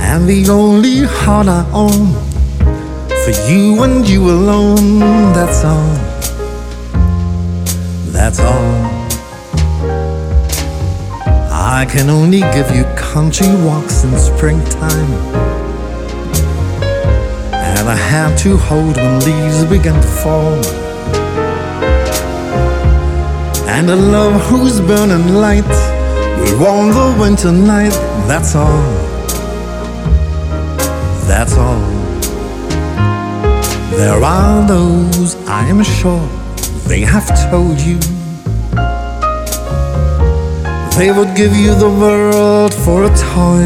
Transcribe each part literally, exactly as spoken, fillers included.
and the only heart I own, for you and you alone. That's all, that's all. I can only give you country walks in springtime, and a hand to hold when leaves begin to fall, and a love whose burning light will warm the winter night. That's all, that's all. There are those, I am sure, they have told you they would give you the world for a toy.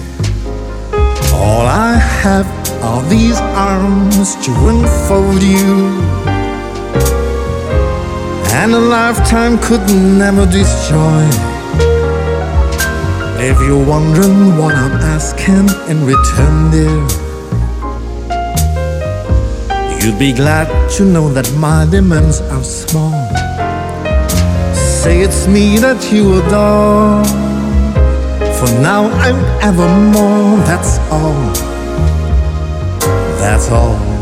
All I have are these arms to enfold you, and a lifetime could never destroy. If you're wondering what I'm asking in return, dear, you'd be glad to know that my demands are small. Say it's me that you adore, for now and evermore. That's all, that's all.